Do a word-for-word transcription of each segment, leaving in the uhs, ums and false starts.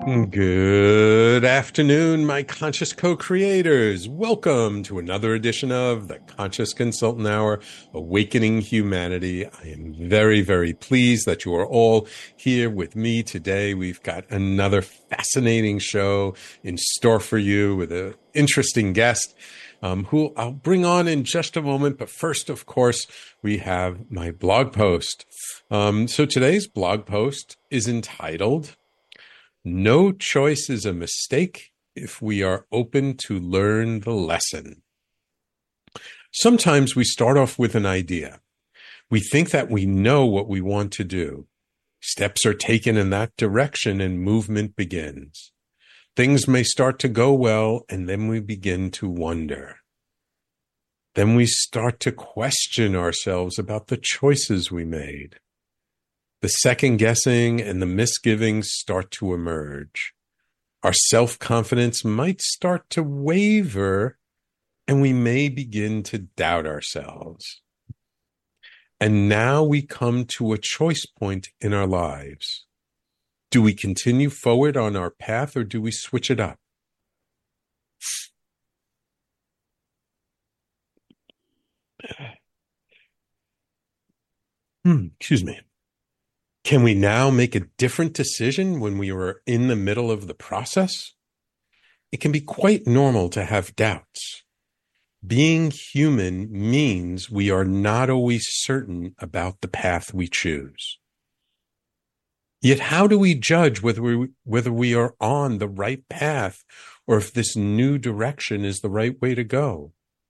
Good afternoon, my conscious co-creators. Welcome to another edition of the Conscious Consultant Hour, Awakening Humanity. I am very, very pleased that you are all here with me today. We've got another fascinating show in store for you with an interesting guest. Um, who I'll bring on in just a moment. But first, of course, we have my blog post. Um, so today's blog post is entitled, "No choice is a mistake if we are open to learn the lesson." Sometimes we start off with an idea. We think that we know what we want to do. Steps are taken in that direction and movement begins. Things may start to go well, and then we begin to wonder. Then we start to question ourselves about the choices we made. The second guessing and the misgivings start to emerge. Our self-confidence might start to waver, and we may begin to doubt ourselves. And now we come to a choice point in our lives. Do we continue forward on our path, or do we switch it up? Hmm, excuse me. Can we now make a different decision when we are in the middle of the process? It can be quite normal to have doubts. Being human means we are not always certain about the path we choose. Yet how do we judge whether we, whether we are on the right path or if this new direction is the right way to go?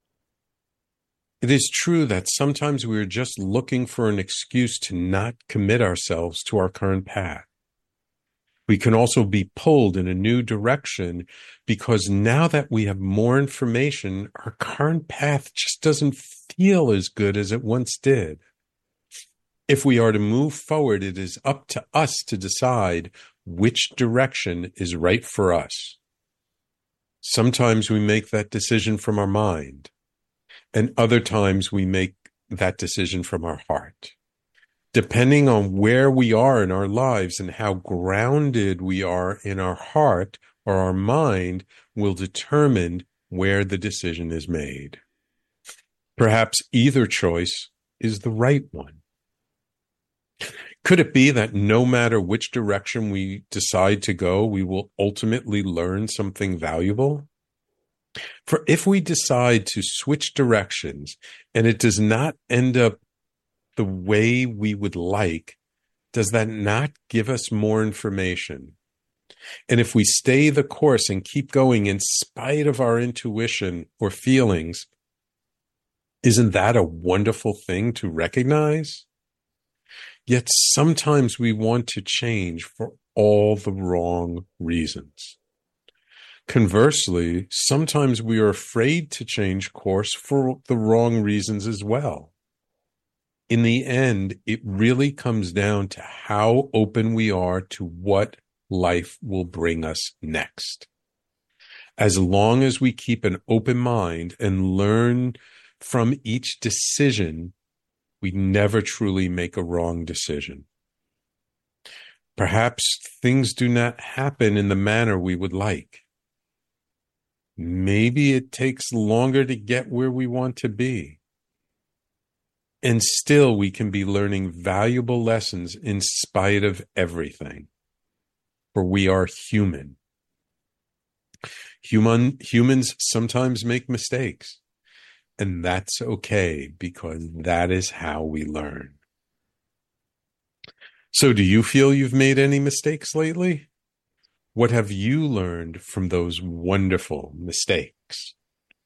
It is true that sometimes we are just looking for an excuse to not commit ourselves to our current path. We can also be pulled in a new direction because now that we have more information, our current path just doesn't feel as good as it once did. If we are to move forward, it is up to us to decide which direction is right for us. Sometimes we make that decision from our mind, and other times we make that decision from our heart. Depending on where we are in our lives and how grounded we are in our heart or our mind will determine where the decision is made. Perhaps either choice is the right one. Could it be that no matter which direction we decide to go, we will ultimately learn something valuable? For if we decide to switch directions and it does not end up the way we would like, does that not give us more information? And if we stay the course and keep going in spite of our intuition or feelings, isn't that a wonderful thing to recognize? Yet sometimes we want to change for all the wrong reasons. Conversely, sometimes we are afraid to change course for the wrong reasons as well. In the end, it really comes down to how open we are to what life will bring us next. As long as we keep an open mind and learn from each decision, we never truly make a wrong decision. Perhaps things do not happen in the manner we would like. Maybe it takes longer to get where we want to be. And still we can be learning valuable lessons in spite of everything. For we are human. Human humans sometimes make mistakes. And that's okay, because that is how we learn. So do you feel you've made any mistakes lately? What have you learned from those wonderful mistakes?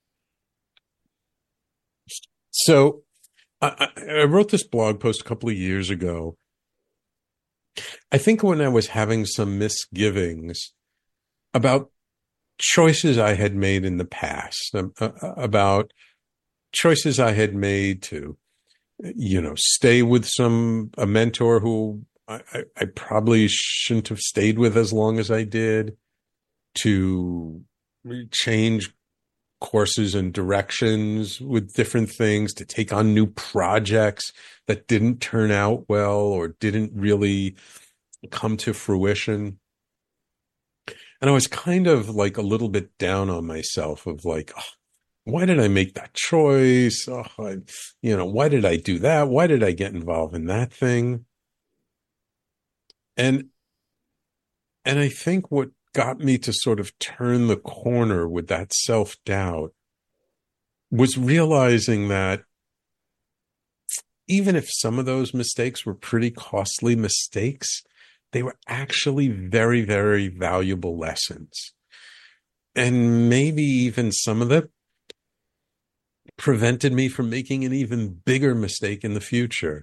So I, I wrote this blog post a couple of years ago. I think when I was having some misgivings about choices I had made in the past, about choices I had made to, you know, stay with some, a mentor who I, I, I probably shouldn't have stayed with as long as I did, to change courses and directions with different things, to take on new projects that didn't turn out well or didn't really come to fruition. And I was kind of like a little bit down on myself of like, oh, why did I make that choice? Oh, I, you know, why did I do that? Why did I get involved in that thing? And and I think what got me to sort of turn the corner with that self-doubt was realizing that even if some of those mistakes were pretty costly mistakes, they were actually very, very valuable lessons. And maybe even some of them prevented me from making an even bigger mistake in the future.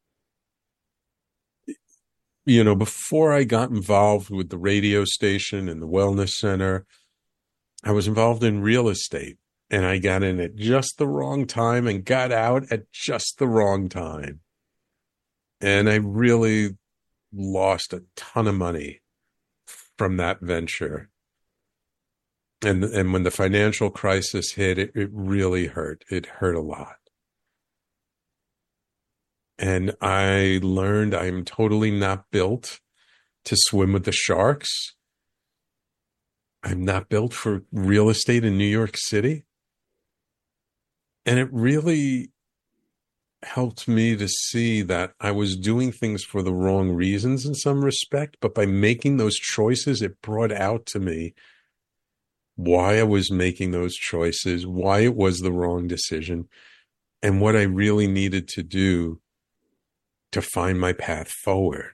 You know, before I got involved with the radio station and the wellness center, I was involved in real estate, and I got in at just the wrong time and got out at just the wrong time. And I really lost a ton of money from that venture. And and when the financial crisis hit, it, it really hurt. It hurt a lot. And I learned I'm totally not built to swim with the sharks. I'm not built for real estate in New York City. And it really helped me to see that I was doing things for the wrong reasons in some respect, but by making those choices, it brought out to me why I was making those choices, why it was the wrong decision, and what I really needed to do to find my path forward.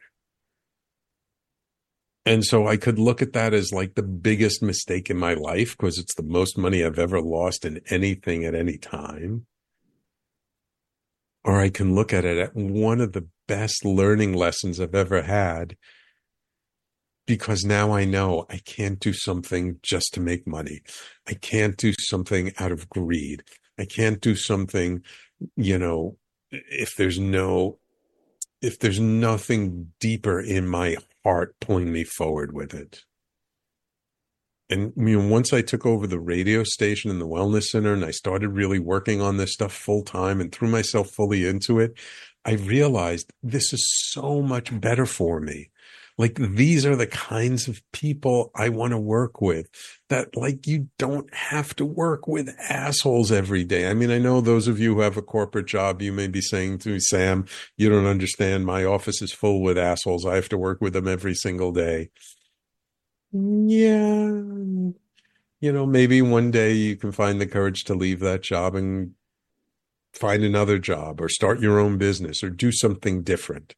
And so I could look at that as like the biggest mistake in my life because it's the most money I've ever lost in anything at any time. Or I can look at it at one of the best learning lessons I've ever had, because now I know I can't do something just to make money. I can't do something out of greed. I can't do something, you know, if there's no, if there's nothing deeper in my heart pulling me forward with it. And you know, once I took over the radio station and the wellness center and I started really working on this stuff full time and threw myself fully into it, I realized this is so much better for me. Like, these are the kinds of people I want to work with, that like, you don't have to work with assholes every day. I mean, I know those of you who have a corporate job, you may be saying to me, Sam, you don't understand. My office is full with assholes. I have to work with them every single day. Yeah. You know, maybe one day you can find the courage to leave that job and find another job or start your own business or do something different.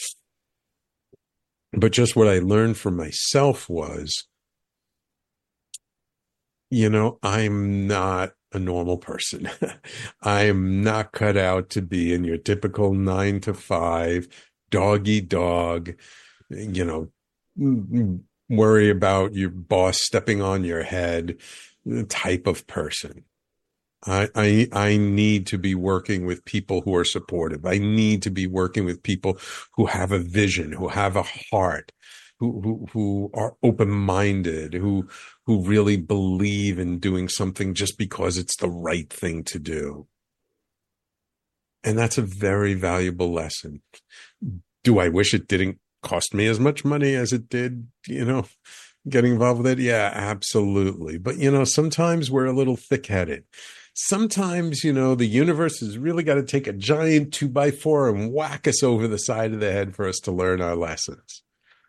But just what I learned for myself was, you know, I'm not a normal person. I am not cut out to be in your typical nine to five, dog eat dog, you know, worry about your boss stepping on your head type of person. I, I, I need to be working with people who are supportive. I need to be working with people who have a vision, who have a heart, who, who, who are open-minded, who, who really believe in doing something just because it's the right thing to do. And that's a very valuable lesson. Do I wish it didn't cost me as much money as it did, you know, getting involved with it? Yeah, absolutely. But, you know, sometimes we're a little thick-headed. Sometimes, you know, the universe has really got to take a giant two by four and whack us over the side of the head for us to learn our lessons.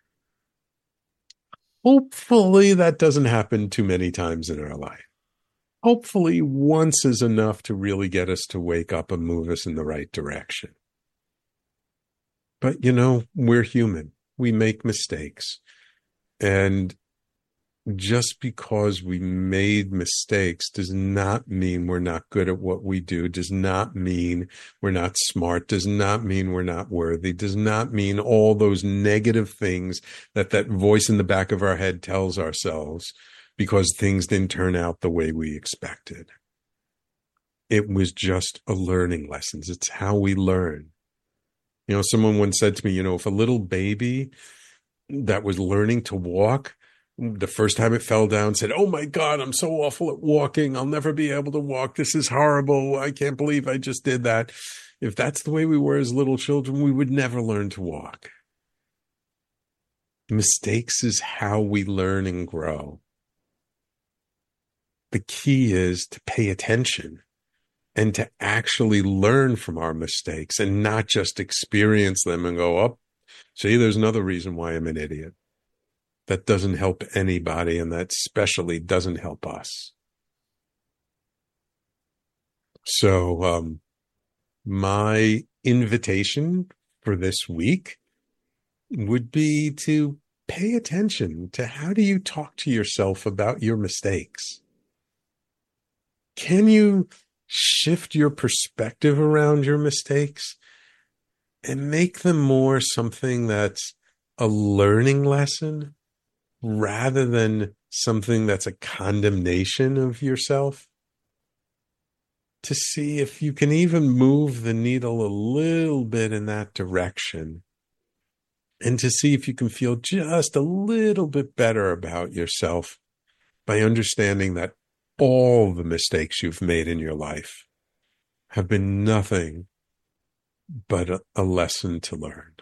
Hopefully that doesn't happen too many times in our life. Hopefully once is enough to really get us to wake up and move us in the right direction. But, you know, we're human. We make mistakes. And just because we made mistakes does not mean we're not good at what we do, does not mean we're not smart, does not mean we're not worthy, does not mean all those negative things that that voice in the back of our head tells ourselves because things didn't turn out the way we expected. It was just a learning lesson. It's how we learn. You know, someone once said to me, you know, if a little baby that was learning to walk, the first time it fell down, said, "Oh my God, I'm so awful at walking. I'll never be able to walk. This is horrible. I can't believe I just did that." If that's the way we were as little children, we would never learn to walk. Mistakes is how we learn and grow. The key is to pay attention and to actually learn from our mistakes and not just experience them and go, oh, see, there's another reason why I'm an idiot. That doesn't help anybody, and that especially doesn't help us. So um, my invitation for this week would be to pay attention to how do you talk to yourself about your mistakes? Can you shift your perspective around your mistakes and make them more something that's a learning lesson rather than something that's a condemnation of yourself? To see if you can even move the needle a little bit in that direction, and to see if you can feel just a little bit better about yourself by understanding that all the mistakes you've made in your life have been nothing but a, a lesson to learn.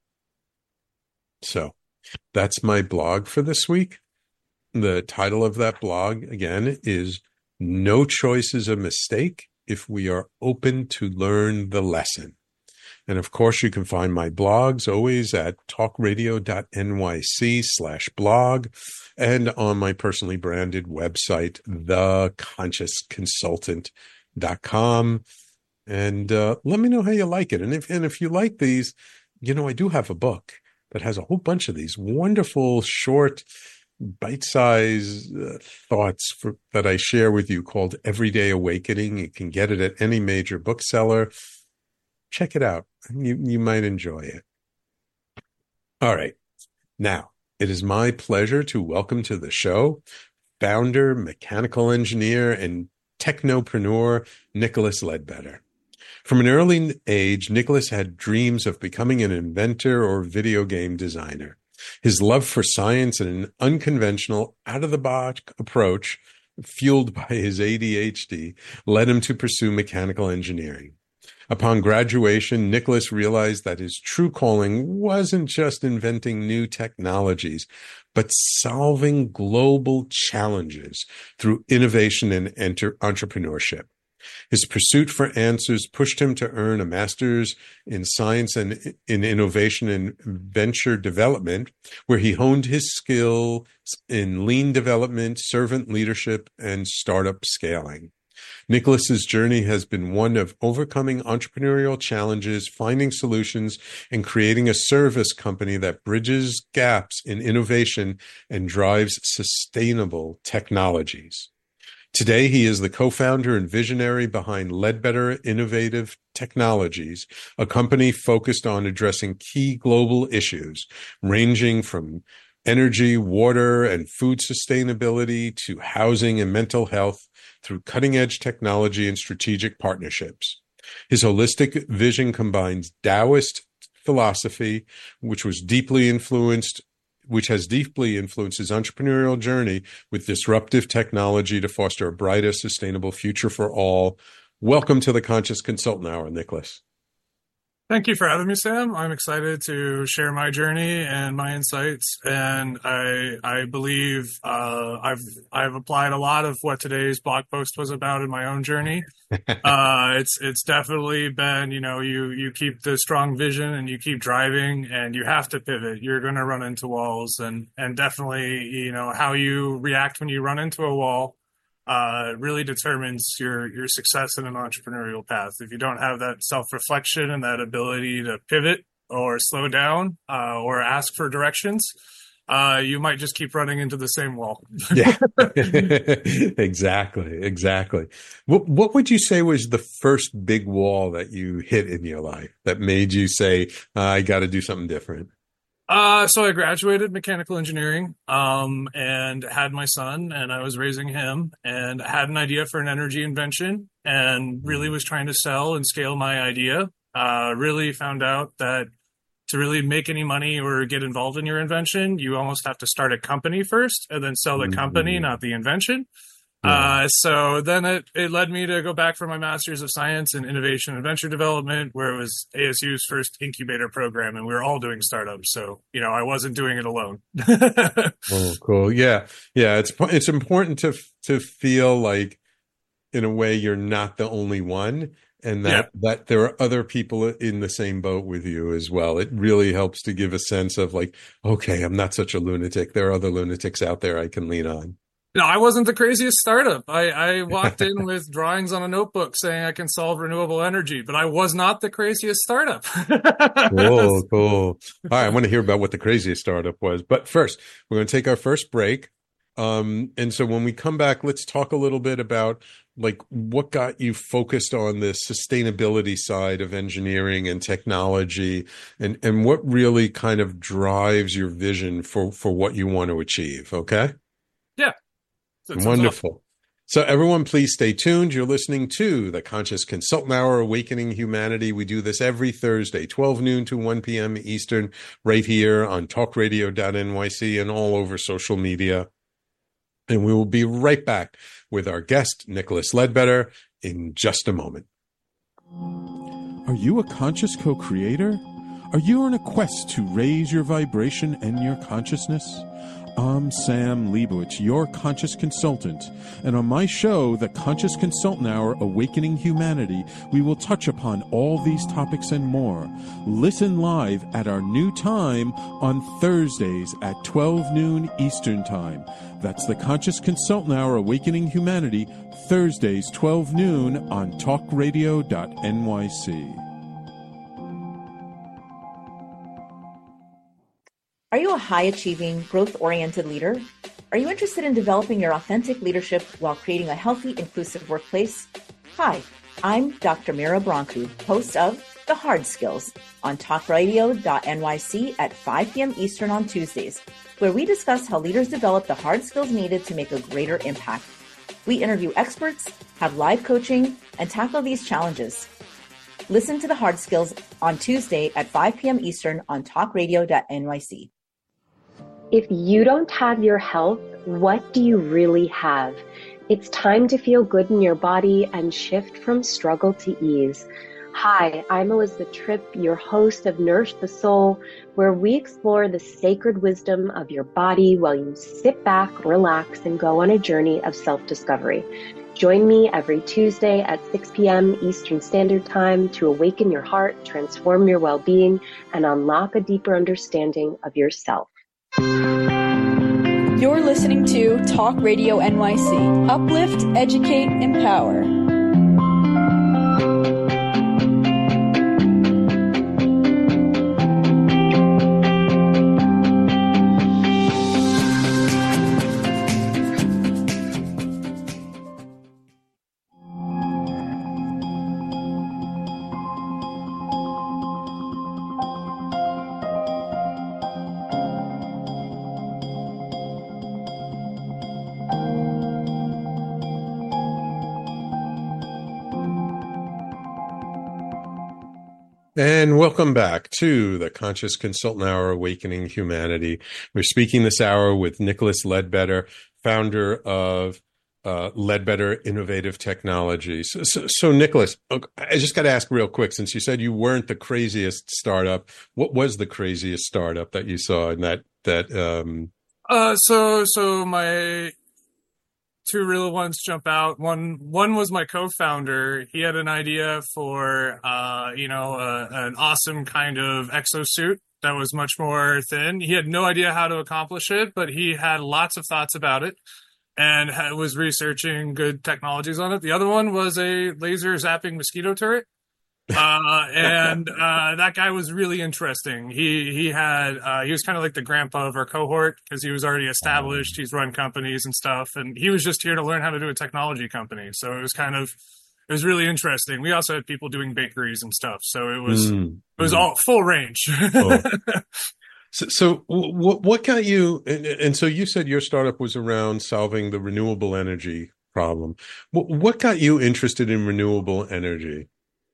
So that's my blog for this week. The title of that blog, again, is No Choice is a Mistake if we are open to learn the lesson. And of course, you can find my blogs always at talkradio.nyc slash blog and on my personally branded website, the conscious consultant dot com. And uh, let me know how you like it. And if, and if you like these, you know, I do have a book that has a whole bunch of these wonderful, short, bite-sized uh, thoughts for, that I share with you called Everyday Awakening. You can get it at any major bookseller. Check it out. You, you might enjoy it. All right. Now, it is my pleasure to welcome to the show founder, mechanical engineer, and technopreneur Nicholas Ledbetter. From an early age, Nicholas had dreams of becoming an inventor or video game designer. His love for science and an unconventional, out-of-the-box approach, fueled by his A D H D, led him to pursue mechanical engineering. Upon graduation, Nicholas realized that his true calling wasn't just inventing new technologies, but solving global challenges through innovation and enter- entrepreneurship. His pursuit for answers pushed him to earn a master's in science and in innovation and venture development, where he honed his skill in lean development, servant leadership, and startup scaling. Nicholas's journey has been one of overcoming entrepreneurial challenges, finding solutions, and creating a service company that bridges gaps in innovation and drives sustainable technologies. Today, he is the co-founder and visionary behind Ledbetter Innovative Technologies, a company focused on addressing key global issues, ranging from energy, water, and food sustainability to housing and mental health through cutting-edge technology and strategic partnerships. His holistic vision combines Taoist philosophy, which was deeply influenced which has deeply influenced his entrepreneurial journey, with disruptive technology to foster a brighter, sustainable future for all. Welcome to the Conscious Consultant Hour, Nicholas. Thank you for having me, Sam. I'm excited to share my journey and my insights, and I I believe uh, I've I've applied a lot of what today's blog post was about in my own journey. uh, it's it's definitely been, you know, you you keep the strong vision and you keep driving, and you have to pivot. You're going to run into walls, and and definitely, you know, how you react when you run into a wall uh, really determines your, your success in an entrepreneurial path. If you don't have that self-reflection and that ability to pivot or slow down uh, or ask for directions, uh, you might just keep running into the same wall. Yeah, exactly. Exactly. What, what would you say was the first big wall that you hit in your life that made you say, I got to do something different? Uh, so I graduated mechanical engineering, um, and had my son, and I was raising him, and had an idea for an energy invention, and really was trying to sell and scale my idea. Uh, really found out that to really make any money or get involved in your invention, you almost have to start a company first and then sell the company, not the invention. Yeah. Uh, so then it, it led me to go back for my Master's of Science in Innovation and Venture Development, where it was A S U's first incubator program, and we were all doing startups. So, you know, I wasn't doing it alone. Oh, cool. Yeah. Yeah. It's, it's important to, to feel like, in a way, you're not the only one, and that, yeah. that there are other people in the same boat with you as well. It really helps to give a sense of like, okay, I'm not such a lunatic. There are other lunatics out there I can lean on. No, I wasn't the craziest startup. I, I walked in with drawings on a notebook saying I can solve renewable energy, but I was not the craziest startup. Cool, cool. All right, I want to hear about what the craziest startup was. But first, we're going to take our first break. Um, and so when we come back, let's talk a little bit about like what got you focused on the sustainability side of engineering and technology, and, and what really kind of drives your vision for, for what you want to achieve. Okay? Yeah. Wonderful. Awesome. So everyone, please stay tuned. You're listening to the Conscious Consultant Hour, Awakening Humanity. We do this every Thursday, twelve noon to one p.m. Eastern, right here on talk radio dot N Y C and all over social media. And we will be right back with our guest, Nicholas Ledbetter, in just a moment. Are you a conscious co-creator? Are you on a quest to raise your vibration and your consciousness? I'm Sam Leibowitz, your conscious consultant, and on my show, The Conscious Consultant Hour, Awakening Humanity, we will touch upon all these topics and more. Listen live at our new time on Thursdays at twelve noon Eastern Time. That's The Conscious Consultant Hour, Awakening Humanity, Thursdays, twelve noon on talk radio dot N Y C. Are you a high-achieving, growth-oriented leader? Are you interested in developing your authentic leadership while creating a healthy, inclusive workplace? Hi, I'm Doctor Mira Brancu, host of The Hard Skills on talk radio dot N Y C at five p.m. Eastern on Tuesdays, where we discuss how leaders develop the hard skills needed to make a greater impact. We interview experts, have live coaching, and tackle these challenges. Listen to The Hard Skills on Tuesday at five p.m. Eastern on talk radio dot N Y C. If you don't have your health, what do you really have? It's time to feel good in your body and shift from struggle to ease. Hi, I'm Elizabeth Tripp, your host of Nourish the Soul, where we explore the sacred wisdom of your body while you sit back, relax, and go on a journey of self-discovery. Join me every Tuesday at six p.m. Eastern Standard Time to awaken your heart, transform your well-being, and unlock a deeper understanding of yourself. You're listening to Talk Radio N Y C. Uplift, educate, empower. And welcome back to the Conscious Consultant Hour, Awakening Humanity. We're speaking this hour with Nicholas Ledbetter, founder of uh, Ledbetter Innovative Technologies. So, so, so, Nicholas, I just got to ask real quick, since you said you weren't the craziest startup, what was the craziest startup that you saw in that that? Um... Uh, so, so my two real ones jump out. One, one was my co-founder. He had an idea for, uh, you know, uh, an awesome kind of exosuit that was much more thin. He had no idea how to accomplish it, but he had lots of thoughts about it and ha- was researching good technologies on it. The other one was a laser zapping mosquito turret. uh, and, uh, that guy was really interesting. He, he had, uh, he was kind of like the grandpa of our cohort because he was already established. He's run companies and stuff. And he was just here to learn how to do a technology company. So it was kind of, it was really interesting. We also had people doing bakeries and stuff. So it was, mm. it was all full range. Oh. So, so what, what got you, and, and so you said your startup was around solving the renewable energy problem. What, what got you interested in renewable energy?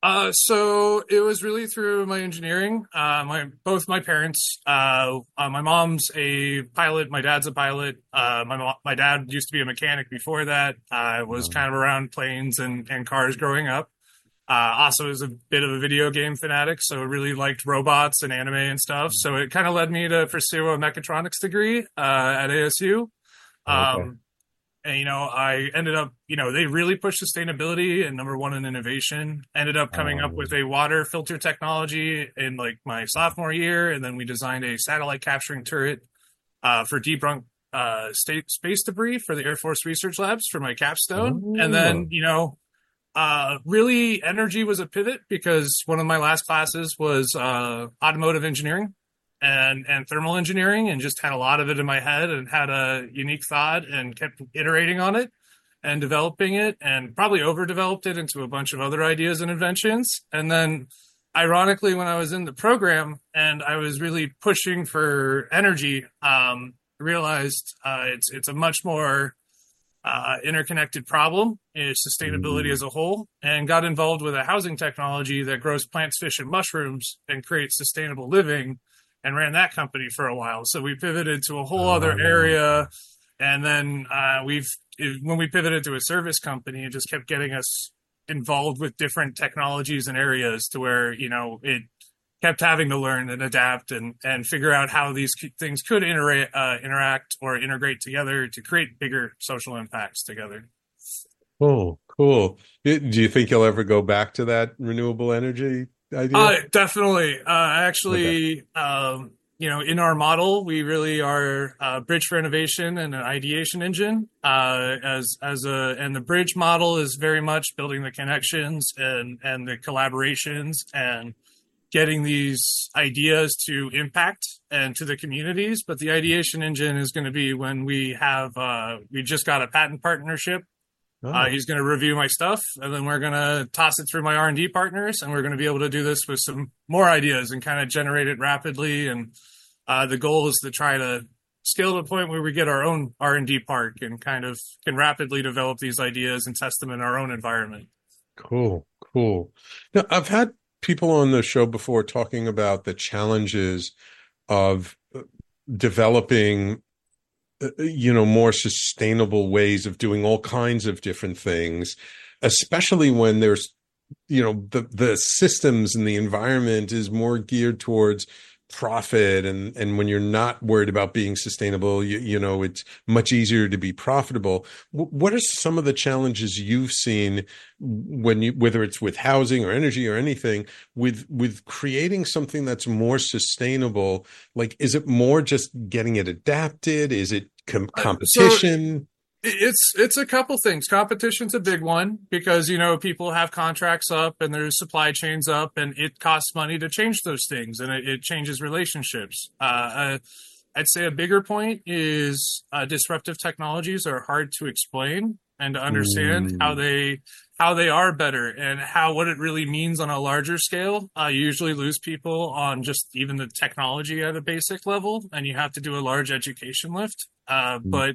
Uh, so it was really through my engineering. Uh, my both my parents. Uh, uh, my mom's a pilot. My dad's a pilot. Uh, my mo- my dad used to be a mechanic before that. I was kind of around planes and, and cars growing up. Uh, also was a bit of a video game fanatic, so really liked robots and anime and stuff. So it kind of led me to pursue a mechatronics degree uh, at A S U. Okay. Um, and, you know, I ended up, you know, they really pushed sustainability and number one in innovation. Ended up coming up with a water filter technology in like my sophomore year. And then we designed a satellite capturing turret uh, for debunked uh, state space debris for the Air Force Research Labs for my capstone. Oh. And then, you know, uh, really energy was a pivot because one of my last classes was uh, automotive engineering and and thermal engineering, and just had a lot of it in my head and had a unique thought and kept iterating on it and developing it, and probably overdeveloped it into a bunch of other ideas and inventions. And then ironically, when I was in the program and I was really pushing for energy, um, I realized uh, it's it's a much more uh, interconnected problem is sustainability as a whole, and got involved with a housing technology that grows plants, fish, and mushrooms and creates sustainable living, and ran that company for a while. So we pivoted to a whole other area. And then uh, we've, when we pivoted to a service company, it just kept getting us involved with different technologies and areas to where, you know, it kept having to learn and adapt and, and figure out how these things could intera- uh, interact or integrate together to create bigger social impacts together. Oh, cool. Do you think you'll ever go back to that renewable energy idea? Uh, definitely. Uh, actually, okay. um, you know, in our model, we really are a bridge for innovation and an ideation engine. Uh, as as a and the bridge model is very much building the connections and and the collaborations and getting these ideas to impact and to the communities. But the ideation engine is going to be when we have uh, we just got a patent partnership. Oh. Uh, he's going to review my stuff, and then we're going to toss it through my R and D partners, and we're going to be able to do this with some more ideas and kind of generate it rapidly. And uh, the goal is to try to scale to a point where we get our own R and D park and kind of can rapidly develop these ideas and test them in our own environment. Cool, cool. Now, I've had people on the show before talking about the challenges of developing you know, more sustainable ways of doing all kinds of different things, especially when there's, you know, the, the systems and the environment is more geared towards profit. And, and when you're not worried about being sustainable, you, you know, it's much easier to be profitable. What are some of the challenges you've seen when you, whether it's with housing or energy or anything, with, with creating something that's more sustainable? Like, is it more just getting it adapted? Is it com- competition? So- It's it's a couple things. Competition's a big one because, you know, people have contracts up and there's supply chains up, and it costs money to change those things, and it, it changes relationships. Uh, uh, I'd say a bigger point is uh, disruptive technologies are hard to explain and to understand mm. how they how they are better and how what it really means on a larger scale. Uh, you usually lose people on just even the technology at a basic level, and you have to do a large education lift. Uh, mm. But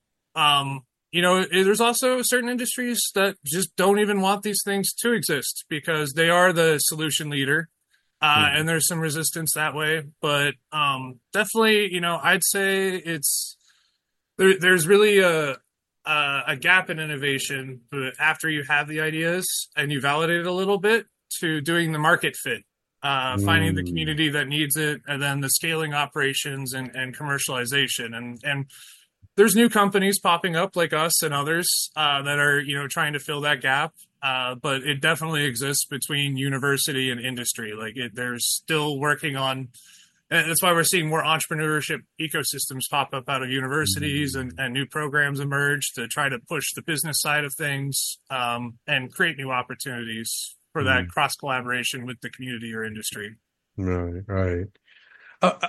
Um, you know, there's also certain industries that just don't even want these things to exist because they are the solution leader. Uh, mm. And there's some resistance that way. But um, definitely, you know, I'd say it's there, there's really a, a, a gap in innovation after you have the ideas and you validate it a little bit to doing the market fit, uh, mm. finding the community that needs it, and then the scaling operations and, and commercialization. And, and there's new companies popping up like us and others uh, that are, you know, trying to fill that gap. Uh, but it definitely exists between university and industry. Like it, they're still working on, and that's why we're seeing more entrepreneurship ecosystems pop up out of universities and, and new programs emerge to try to push the business side of things um, and create new opportunities for that mm. cross collaboration with the community or industry. Right, right. Uh,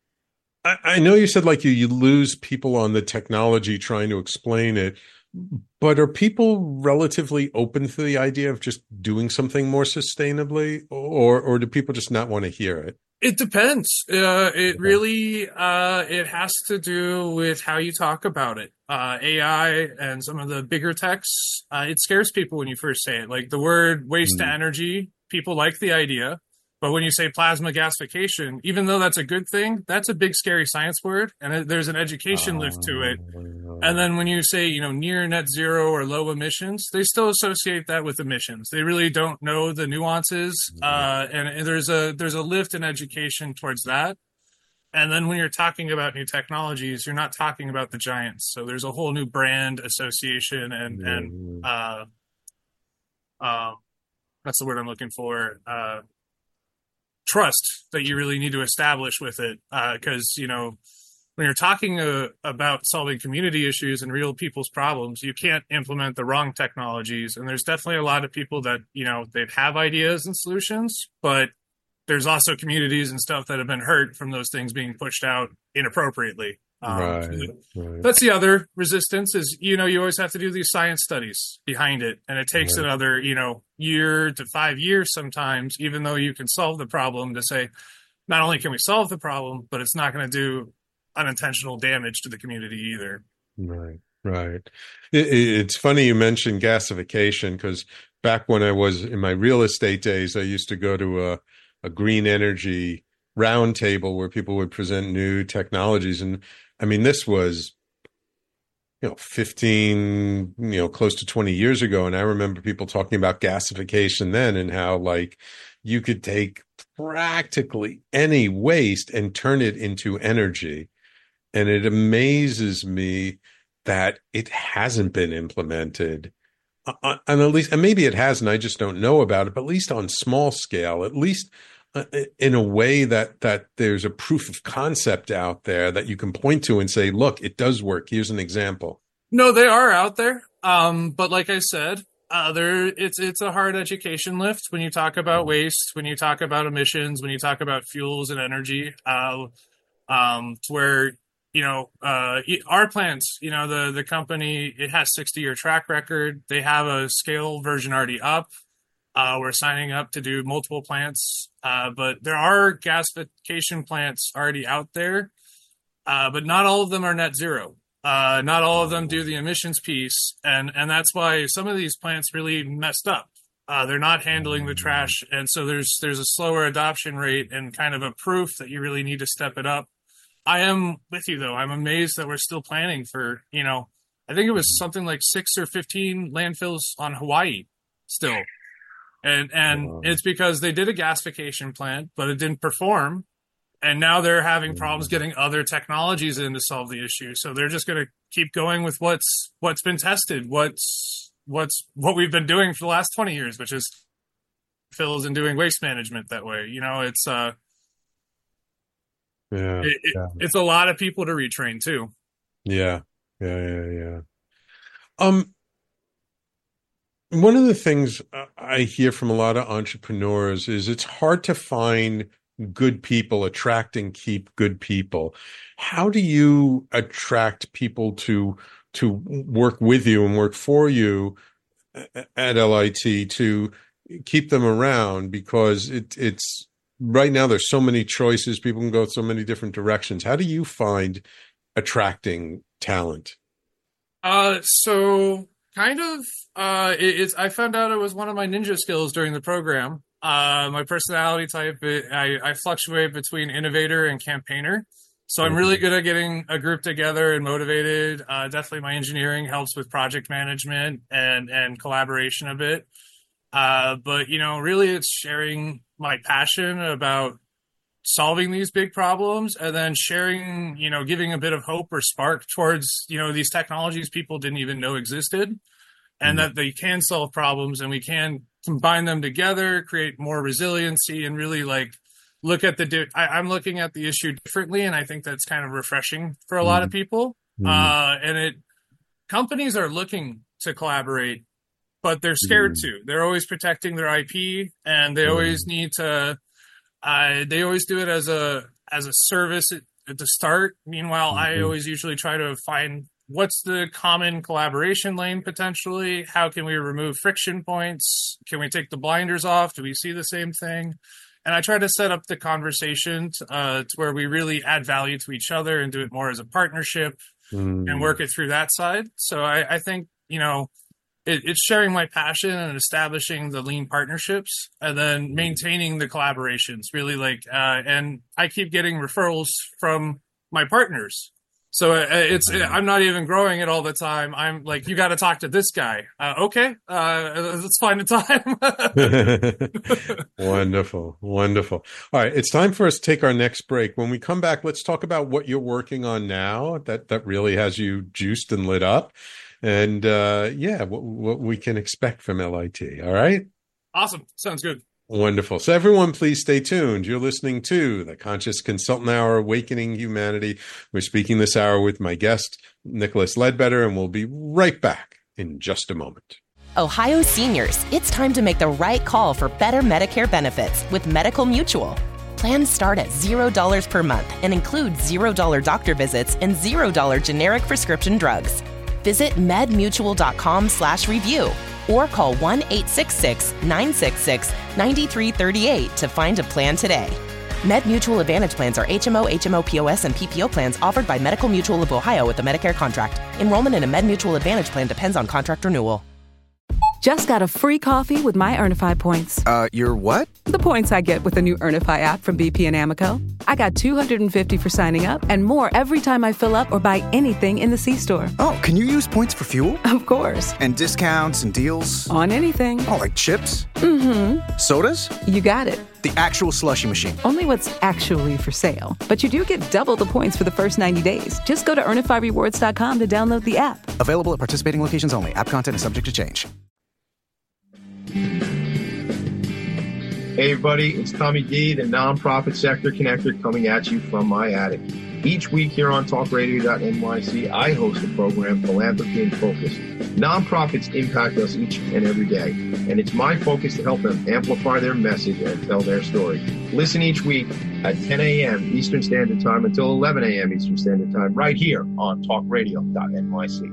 I know you said like you, you lose people on the technology trying to explain it, but are people relatively open to the idea of just doing something more sustainably, or or do people just not want to hear it? It depends. Uh, it really uh, it has to do with how you talk about it. Uh, A I and some of the bigger techs, uh, it scares people when you first say it. Like the word waste mm. to energy, people like the idea. But when you say plasma gasification, even though that's a good thing, that's a big, scary science word. And it, there's an education lift to it. And then when you say, you know, near net zero or low emissions, they still associate that with emissions. They really don't know the nuances. Uh, and, and there's a there's a lift in education towards that. And then when you're talking about new technologies, you're not talking about the giants. So there's a whole new brand association and, mm-hmm. and uh, uh, that's the word I'm looking for. Uh, trust that you really need to establish with it. Because, uh, you know, when you're talking uh, about solving community issues and real people's problems, you can't implement the wrong technologies. And there's definitely a lot of people that, you know, they have ideas and solutions, but there's also communities and stuff that have been hurt from those things being pushed out inappropriately. Um, right, so right. That's the other resistance is, you know, you always have to do these science studies behind it. And it takes right. another, you know, year to five years sometimes, even though you can solve the problem, to say, not only can we solve the problem, but it's not going to do unintentional damage to the community either. Right, right. It, it's funny you mentioned gasification, because back when I was in my real estate days, I used to go to a, a green energy roundtable where people would present new technologies. And I mean, this was, you know, fifteen, you know, close to twenty years ago. And I remember people talking about gasification then and how, like, you could take practically any waste and turn it into energy. And it amazes me that it hasn't been implemented. Uh, and at least, and maybe it has, and I just don't know about it, but at least on small scale, at least uh, in a way that that there's a proof of concept out there that you can point to and say, look, it does work. Here's an example. No, they are out there. Um, but like I said, uh, there it's it's a hard education lift when you talk about waste, when you talk about emissions, when you talk about fuels and energy, uh, um, to where, you know, uh, our plants, you know, the, the company, it has sixty year track record. They have a scale version already up. Uh, we're signing up to do multiple plants, uh, but there are gasification plants already out there, uh, but not all of them are net zero. Uh, not all of them do the emissions piece. And, and that's why some of these plants really messed up. Uh, they're not handling the trash. And so there's, there's a slower adoption rate and kind of a proof that you really need to step it up. I am with you, though. I'm amazed that we're still planning for, you know, I think it was something like six or fifteen landfills on Hawaii still. And and wow. It's because they did a gasification plant, but it didn't perform. And now they're having problems getting other technologies in to solve the issue. So they're just going to keep going with what's what's been tested, what's what's what we've been doing for the last twenty years, which is fills and doing waste management that way. You know, it's uh Yeah, it, it, yeah. It's a lot of people to retrain too. Yeah, yeah, yeah, yeah. Um, one of the things I hear from a lot of entrepreneurs is it's hard to find good people, attract and keep good people. How do you attract people to to work with you and work for you at L I T, to keep them around? Because it, it's right now there's so many choices. People can go so many different directions. How do you find attracting talent? Uh, so kind of, uh, it, it's, I found out it was one of my ninja skills during the program. Uh, my personality type, it, I, I fluctuate between innovator and campaigner. So I'm really good at getting a group together and motivated. Uh, definitely my engineering helps with project management and, and collaboration a bit. Uh, but, you know, really it's sharing my passion about solving these big problems and then sharing, you know, giving a bit of hope or spark towards, you know, these technologies people didn't even know existed, and mm-hmm. that they can solve problems and we can combine them together, create more resiliency, and really like look at the, di- I, I'm looking at the issue differently. And I think that's kind of refreshing for a mm-hmm. lot of people. Mm-hmm. Uh, and it, companies are looking to collaborate, but they're scared mm-hmm. to. They're always protecting their I P, and they mm-hmm. always need to, uh, they always do it as a, as a service at, at the start. Meanwhile, mm-hmm. I always usually try to find what's the common collaboration lane potentially? How can we remove friction points? Can we take the blinders off? Do we see the same thing? And I try to set up the conversation uh, to where we really add value to each other and do it more as a partnership mm. and work it through that side. So I, I think, you know, it, it's sharing my passion and establishing the lean partnerships, and then maintaining the collaborations. Really, like, uh, and I keep getting referrals from my partners. So uh, it's I'm not even growing it all the time. I'm like, you got to talk to this guy. Uh, okay, uh, let's find a time. Wonderful, wonderful. All right, it's time for us to take our next break. When we come back, let's talk about what you're working on now that that really has you juiced and lit up, and uh, yeah, what, what we can expect from L I T. All right. Awesome. Sounds good. Wonderful. So everyone, please stay tuned. You're listening to the Conscious Consultant Hour, Awakening Humanity. We're speaking this hour with my guest, Nicholas Ledbetter, and we'll be right back in just a moment. Ohio seniors, it's time to make the right call for better Medicare benefits with Medical Mutual. Plans start at zero dollars per month and include zero dollars doctor visits and zero dollars generic prescription drugs. Visit medmutual.com slash review. Or call one eight six six, nine six six, nine three three eight to find a plan today. MedMutual Advantage plans are H M O, H M O, P O S, and P P O plans offered by Medical Mutual of Ohio with a Medicare contract. Enrollment in a MedMutual Advantage plan depends on contract renewal. Just got a free coffee with my Earnify points. Uh, your what? The points I get with the new Earnify app from B P and Amoco. I got two hundred fifty for signing up and more every time I fill up or buy anything in the C-store. Oh, can you use points for fuel? Of course. And discounts and deals? On anything. Oh, like chips? Mm-hmm. Sodas? You got it. The actual slushie machine. Only what's actually for sale. But you do get double the points for the first ninety days. Just go to earnify rewards dot com to download the app. Available at participating locations only. App content is subject to change. Hey everybody, it's Tommy D, the Nonprofit Sector Connector, coming at you from my attic. Each week here on talk radio dot N Y C, I host a program, Philanthropy in Focus. Nonprofits impact us each and every day, and it's my focus to help them amplify their message and tell their story. Listen each week at ten a.m. Eastern Standard Time until eleven a.m. Eastern Standard Time, right here on talk radio dot N Y C.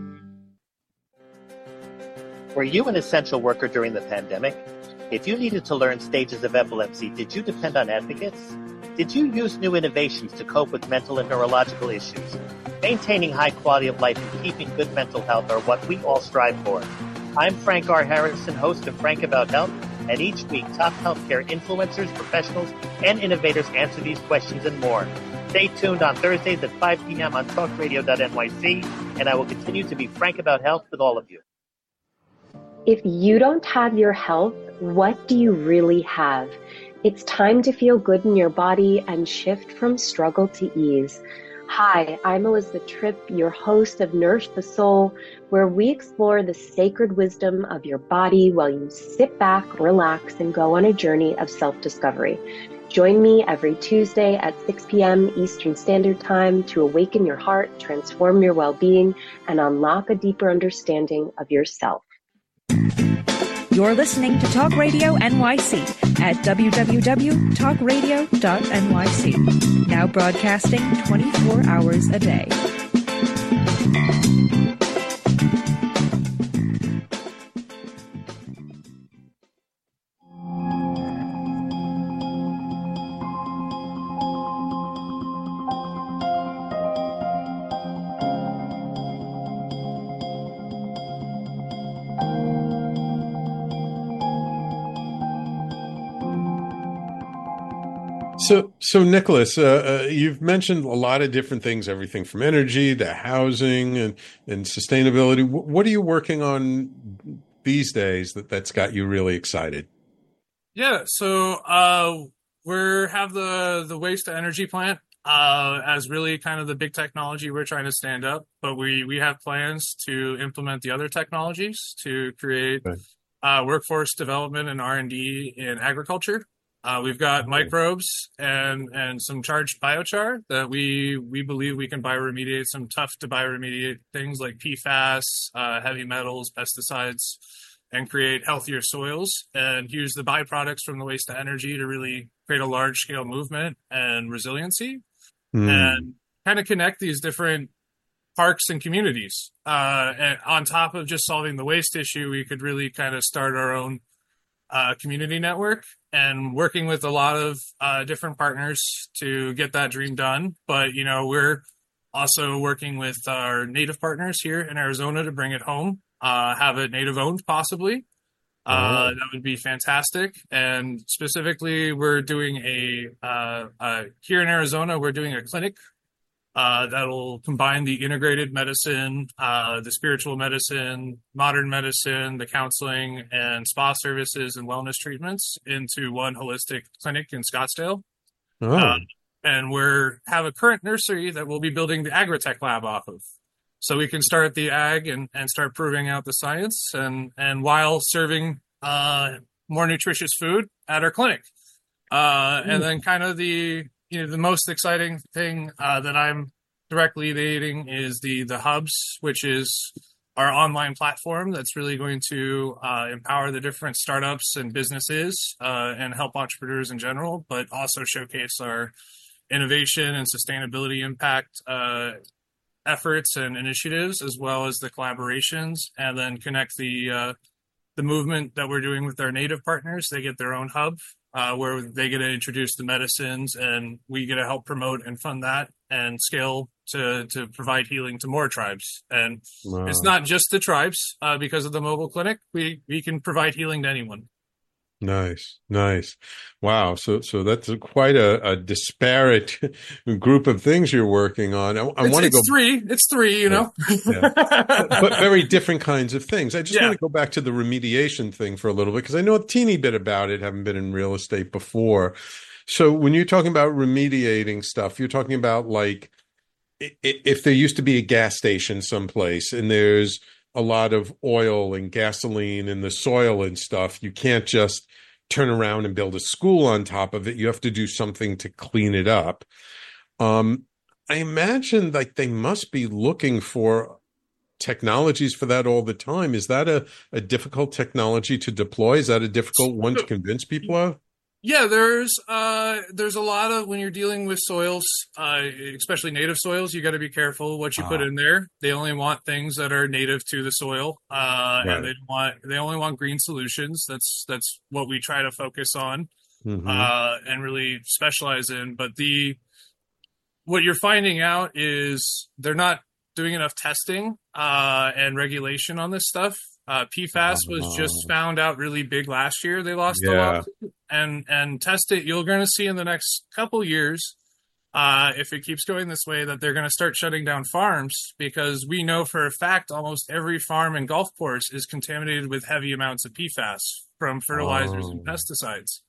Were you an essential worker during the pandemic? If you needed to learn stages of epilepsy, did you depend on advocates? Did you use new innovations to cope with mental and neurological issues? Maintaining high quality of life and keeping good mental health are what we all strive for. I'm Frank R. Harrison, host of Frank About Health, and each week top healthcare influencers, professionals, and innovators answer these questions and more. Stay tuned on Thursdays at five p.m. on talk radio dot N Y C, and I will continue to be frank about health with all of you. If you don't have your health, what do you really have? It's time to feel good in your body and shift from struggle to ease. Hi, I'm Elizabeth Tripp, your host of Nourish the Soul, where we explore the sacred wisdom of your body while you sit back, relax, and go on a journey of self-discovery. Join me every Tuesday at six p.m. Eastern Standard Time to awaken your heart, transform your well-being, and unlock a deeper understanding of yourself. You're listening to Talk Radio N Y C at w w w dot talk radio dot N Y C. Now broadcasting twenty-four hours a day. So, so Nicholas, uh, uh, you've mentioned a lot of different things, everything from energy to housing and, and sustainability. W- what are you working on these days that, that's got you really excited? Yeah, so uh, we have the, the waste to energy plant uh, as really kind of the big technology we're trying to stand up, but we, we have plans to implement the other technologies to create okay. uh, workforce development and R and D in agriculture. Uh, we've got microbes and, and some charged biochar that we, we believe we can bioremediate, some tough to bioremediate things like P FAS, uh, heavy metals, pesticides, and create healthier soils and use the byproducts from the waste to energy to really create a large scale movement and resiliency mm. and kind of connect these different parks and communities. Uh, and on top of just solving the waste issue, we could really kind of start our own Uh, community network and working with a lot of uh, different partners to get that dream done. But, you know, we're also working with our native partners here in Arizona to bring it home uh, have it native owned, possibly. Uh, that would be fantastic. And specifically, we're doing a, uh, uh, here in Arizona, we're doing a clinic, uh, that'll combine the integrated medicine, uh, the spiritual medicine, modern medicine, the counseling and spa services and wellness treatments into one holistic clinic in Scottsdale. Oh. Uh, and we're have a current nursery that we'll be building the Agritech lab off of. So we can start the ag and, and start proving out the science and, and while serving uh, more nutritious food at our clinic. Uh, and then kind of the, you know, the most exciting thing uh, that I'm directly leading is the, the hubs, which is our online platform that's really going to uh, empower the different startups and businesses uh, and help entrepreneurs in general, but also showcase our innovation and sustainability impact uh efforts and initiatives, as well as the collaborations, and then connect the uh, the movement that we're doing with our native partners. They get their own hub uh, where they get to introduce the medicines, and we get to help promote and fund that and scale to to provide healing to more tribes. And Wow. It's not just the tribes uh, because of the mobile clinic. We we can provide healing to anyone. Nice, nice. Wow. So, so that's a, quite a, a disparate group of things you're working on. I, I It's, want to it's go three. It's three. You know, yeah. but very different kinds of things. I just Yeah. want to go back to the remediation thing for a little bit because I know a teeny bit about it, having been in real estate before. So when you're talking about remediating stuff, you're talking about like i- i- if there used to be a gas station someplace and there's a lot of oil and gasoline in the soil and stuff, you can't just turn around and build a school on top of it. You have to do something to clean it up. Um, I imagine like they must be looking for technologies for that all the time. Is that a, a difficult technology to deploy? Is that a difficult one to convince people of? Yeah, there's uh, there's a lot of when you're dealing with soils, uh, especially native soils, you got to be careful what you put Ah. in there. They only want things that are native to the soil, uh, Right. and they want they only want green solutions. That's that's what we try to focus on Mhm. uh, and really specialize in. But the what you're finding out is they're not doing enough testing uh, and regulation on this stuff. Uh, P FAS was just found out really big last year. They lost a Yeah. lot, and and test it. You're going to see in the next couple years, uh, if it keeps going this way, that they're going to start shutting down farms because we know for a fact almost every farm in Gulfport is contaminated with heavy amounts of P FAS from fertilizers and Oh. pesticides.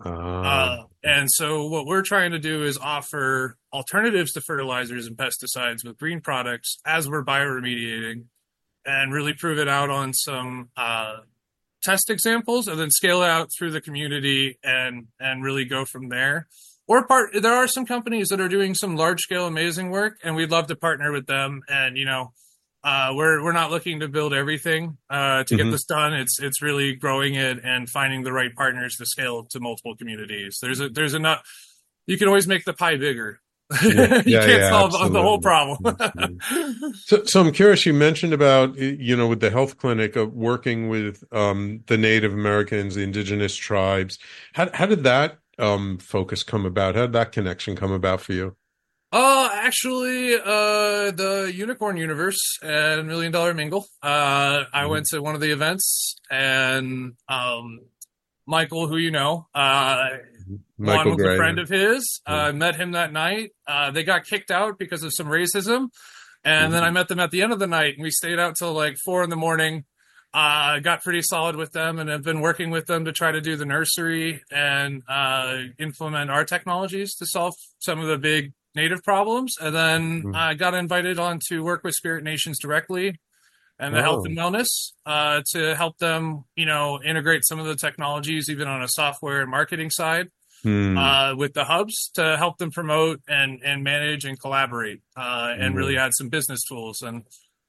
Ah. Uh, and so what we're trying to do is offer alternatives to fertilizers and pesticides with green products as we're bioremediating and really prove it out on some uh, test examples and then scale it out through the community and and really go from there. Or part there are some companies that are doing some large scale amazing work and we'd love to partner with them. And you know, uh, we're we're not looking to build everything uh, to Mhm. get this done. It's it's really growing it and finding the right partners to scale to multiple communities. There's a there's enough. You can always make the pie bigger. Yeah, you yeah, can't yeah, solve the whole absolutely. problem. So, so I'm curious, you mentioned about, you know, with the health clinic of working with um, the Native Americans, the indigenous tribes. How, how did that um, focus come about? How did that connection come about for you? Uh, actually, uh, the Unicorn Universe and Million Dollar Mingle. Uh, I went to one of the events and, um, Michael, who you know, uh, Michael one was Gray. a friend of his. I uh, met him that night. Uh, they got kicked out because of some racism. And then I met them at the end of the night and we stayed out till like four in the morning. Uh, got pretty solid with them and have been working with them to try to do the nursery and, uh, implement our technologies to solve some of the big native problems. And then I uh, got invited on to work with Spirit Nations directly and the Oh. health and wellness, uh, to help them, you know, integrate some of the technologies, even on a software and marketing side, Hmm. uh, with the hubs to help them promote and, and manage and collaborate, uh, and Mhm. really add some business tools. And,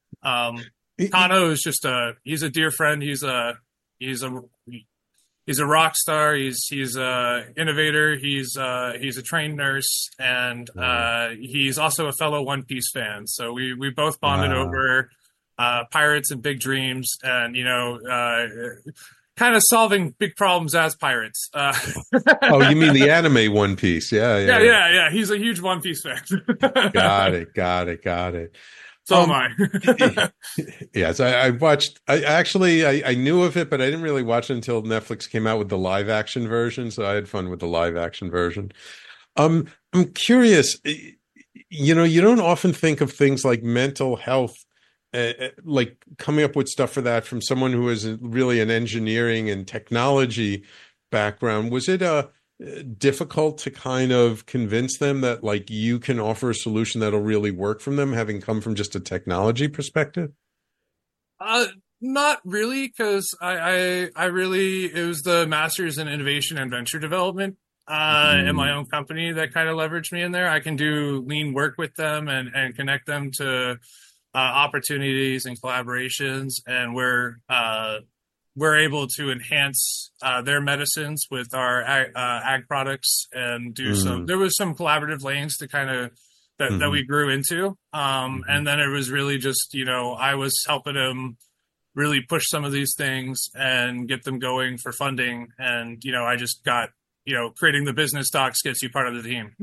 um, Kano is just a, he's a dear friend. He's a, he's a, he's a rock star. He's, he's a innovator. He's, uh, he's a trained nurse and, uh, he's also a fellow One Piece fan. So we, we both bonded Wow. over, uh, pirates and big dreams and, you know, uh, kind of solving big problems as pirates. Uh, Oh, you mean the anime One Piece? Yeah, yeah. yeah, yeah, yeah. He's a huge One Piece fan. Got it, got it, got it. So Um, am I. yes, I, I watched. I actually I, I knew of it, but I didn't really watch it until Netflix came out with the live action version. So I had fun with the live action version. Um, I'm curious. You know, you don't often think of things like mental health, uh, like coming up with stuff for that from someone who is really an engineering and technology background. Was it a difficult to kind of convince them that like you can offer a solution that'll really work from them, having come from just a technology perspective? Uh, not really, because I, I, I really, it was the Masters in Innovation and Venture Development uh, Mm. in my own company that kind of leveraged me in there. I can do lean work with them and, and connect them to uh, opportunities and collaborations, and we're uh, we're able to enhance uh, their medicines with our ag, uh, ag products and do Mm. some. There was some collaborative lanes to kind of that, Mhm. that we grew into, um, and then it was really just you know I was helping him really push some of these things and get them going for funding, and you know I just got you know creating the business docs gets you part of the team.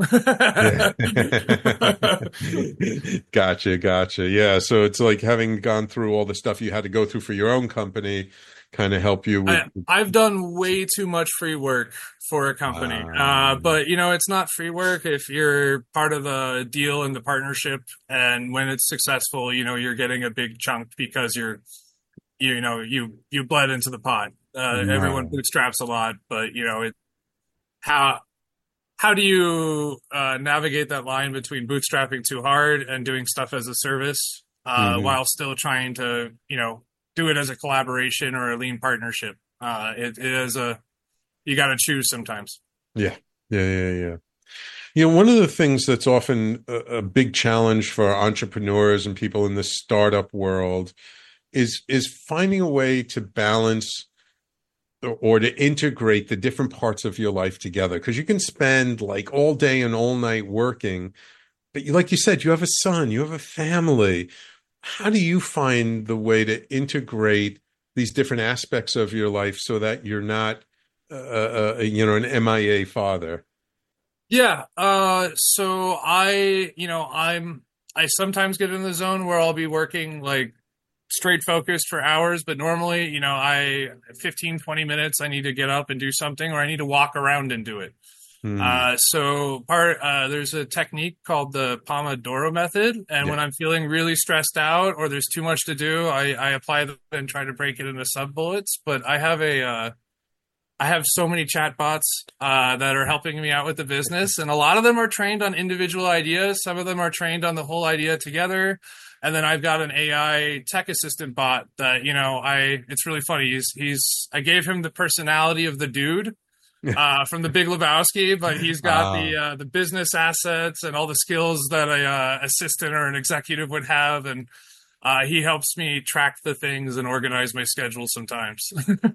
Gotcha, gotcha. Yeah, so it's like having gone through all the stuff you had to go through for your own company, kind of help you with. I, I've done way too much free work for a company, uh, but you know it's not free work if you're part of the deal and the partnership, and when it's successful, you know you're getting a big chunk because you're, you know, you you bled into the pot. Uh, Wow. Everyone bootstraps a lot, but you know it. How how do you uh, navigate that line between bootstrapping too hard and doing stuff as a service uh, Mhm. while still trying to you know do it as a collaboration or a lean partnership? Uh, it, it is a you got to choose sometimes. Yeah, yeah, yeah, yeah. You know, one of the things that's often a, a big challenge for entrepreneurs and people in the startup world is is finding a way to balance or, or to integrate the different parts of your life together. Because you can spend like all day and all night working, but you, like you said, you have a son, you have a family. How do you find the way to integrate these different aspects of your life so that you're not, uh, uh, you know, an M I A father? Yeah. Uh, so I, you know, I'm, I sometimes get in the zone where I'll be working like straight focused for hours, but normally, you know, I, fifteen, twenty minutes, I need to get up and do something, or I need to walk around and do it. Hmm. Uh, so part, uh, there's a technique called the Pomodoro method. And Yeah. when I'm feeling really stressed out or there's too much to do, I, I apply that and try to break it into sub bullets. But I have a, uh, I have so many chatbots uh, that are helping me out with the business, and a lot of them are trained on individual ideas. Some of them are trained on the whole idea together. And then I've got an A I tech assistant bot that, you know, I, it's really funny. He's, he's, I gave him the personality of the dude uh, from the Big Lebowski, but he's got Wow. the, uh, the business assets and all the skills that a uh, assistant or an executive would have. And Uh, he helps me track the things and organize my schedule sometimes.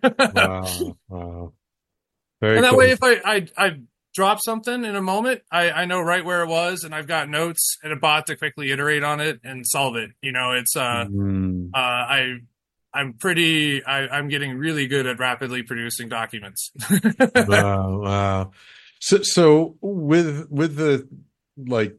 Wow, wow. Very And that cool. way, if I, I, I drop something in a moment, I, I know right where it was, and I've got notes and a bot to quickly iterate on it and solve it. You know, it's, uh, Mm. uh, I, I'm pretty, I, I'm getting really good at rapidly producing documents. Wow, wow. So, so with with the like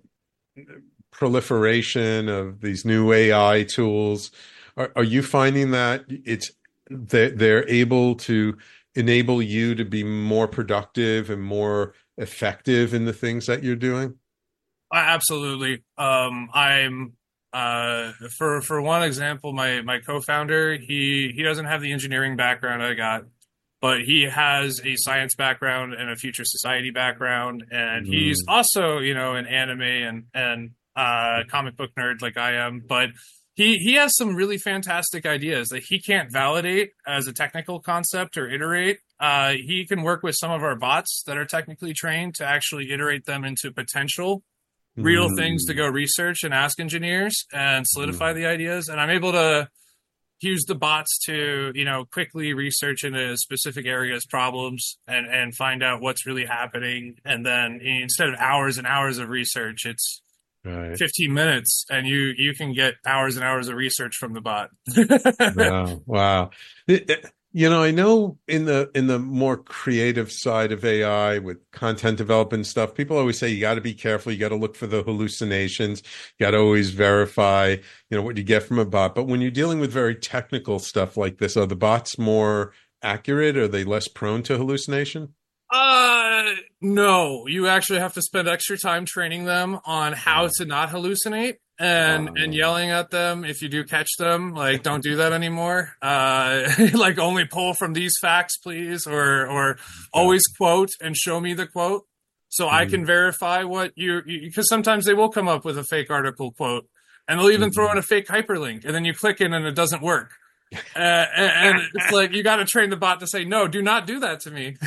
proliferation of these new A I tools, are, are you finding that it's they're, they're able to enable you to be more productive and more effective in the things that you're doing? Uh, Absolutely. Um, I'm uh, for for one example, my my co-founder, he he doesn't have the engineering background I got, but he has a science background and a future society background, and Mm. he's also you know an anime and and uh, comic book nerd like I am, but. He, he has some really fantastic ideas that he can't validate as a technical concept or iterate. Uh, he can work with some of our bots that are technically trained to actually iterate them into potential real Mm. things to go research and ask engineers and solidify the ideas. And I'm able to use the bots to, you know, quickly research into specific areas, problems, and, and find out what's really happening. And then instead of hours and hours of research, it's Right. fifteen minutes and you, you can get hours and hours of research from the bot. Wow, wow. It- it- You know, I know in the in the more creative side of A I with content development stuff, people always say you got to be careful. You got to look for the hallucinations. You got to always verify, you know, what you get from a bot. But when you're dealing with very technical stuff like this, are the bots more accurate? Are they less prone to hallucination? Uh, no. You actually have to spend extra time training them on how to not hallucinate. And and yelling at them if you do catch them, like, don't do that anymore. Uh, like, only pull from these facts, please, or or always quote and show me the quote so I can verify what you, because sometimes they will come up with a fake article quote, and they'll even throw in a fake hyperlink, and then you click in and it doesn't work. Uh, and, and it's like, you got to train the bot to say, no, do not do that to me.